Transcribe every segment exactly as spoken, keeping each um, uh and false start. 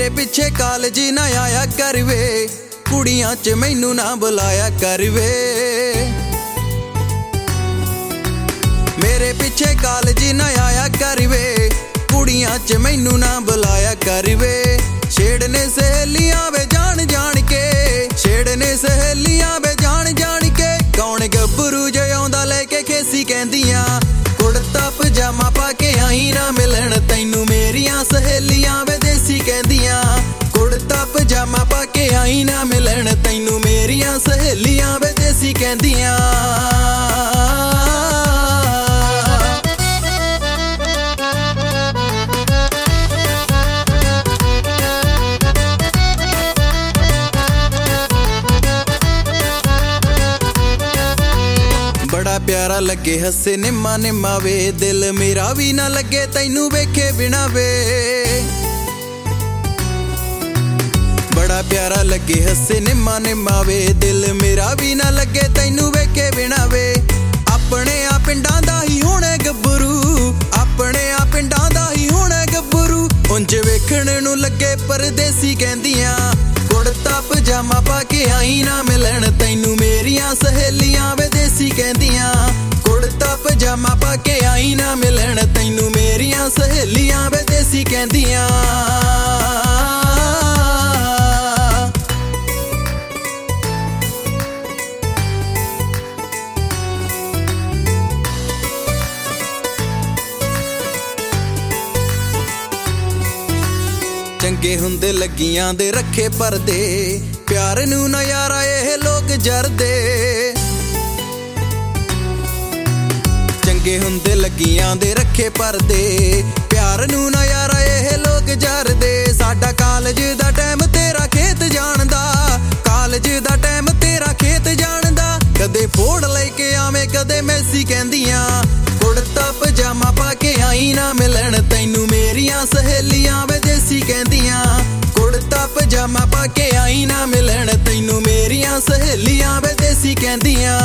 मेरे पिछे कालज ना आया कर वे, कुड़ियां च मैनू ना बुलाया कर वे। मेरे पिछे कालज ना आया कर वे, कुड़ियां च मैनू ना बुलाया कर वे। छेड़ने सहेलियां वे जान जान के, छेड़ने सहेलियां वे जान जान के। कौन गब्बरू जो आउंदा लेके खेसी कहंदियां, कुड़ता पजामा पा के आई ना मिलन तैनू मेरियां सहेलियां वे देसी कहंदियां। कुड़ता पजामा पा के आई ना मिलन तैनू मेरियां सहेलियां वे देसी कहंदियां। बड़ा प्यारा लगे हसे निम्मा निम्मा वे, दिल मेरा भी ना लगे तैनू वेखे बिना वे। बड़ा प्यारा लगे हसे निम्मा निम्मा वे, दिल मेरा भी ना लगे तैनू वेखे बिना वे। अपने आ पिंडां दा ही होणे गब्बरू, अपने आ पिंडां दा ही होणे गब्बरू। उंज वेखण नू लगे परदेसी कहंदियां, कुड़ता पजामा पा के आई ना मिलन तैनू मेरियां सहेलियां वे देसी कहंदियां। कुड़ता पजामा पा के आई ना मिलन तैनू मेरियां सहेलियां वे देसी कहंदियां। चंगे हुंदे लगियां दे रखे परदे, प्यार नू नयारा एह लोग जरदे। चंगे हुंदे लगियां दे रखे परदे, प्यार नू नयारा एह लोग जरदे। साडा कालज दा टाइम तेरा खेत जानदा, कालज दा टाइम तेरा खेत जानदा। कदे फोड़ लेके आवे कदे मैसी कहंदियां, कुड़ता पजामा पा के आई ना मिलन तैनू मेरियां सहेलियां वे देसी कहंदियां। कुड़ता पजामा पा के आई ना मिलन तैनू मेरियां सहेलियां वे देसी कहंदियां।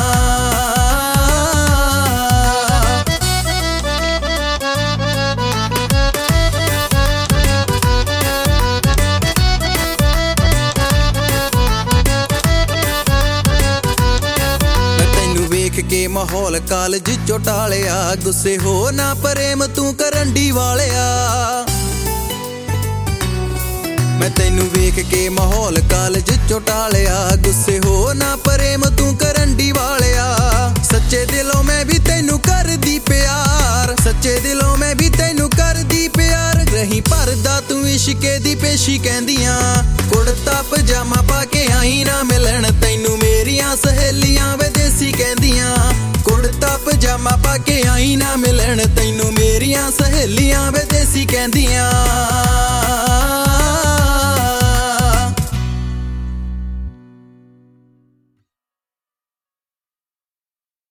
के माहौल कालज चो टालिया, गुस्से हो ना प्रेम तू करंडी वालिया। मैं तैनू वेख के माहौल कालज चो टालिया, गुस्से हो ना प्रेम तू करंडी वालिया। सच्चे दिलों में भी तैनू कर दी प्यार, सच्चे दिलों में भी तैनू कर दी प्यार। रही भरदा तू इश्के दी पेशी कहंदियां, कुड़ता पजामा पा के आई ना मिलन तैनू मेरियां सहेलियां वे देसी कहंदियां। कुड़ता पजामा पा के आई ना मिलन तैनू मेरियां सहेलियां वे देसी कहंदियां।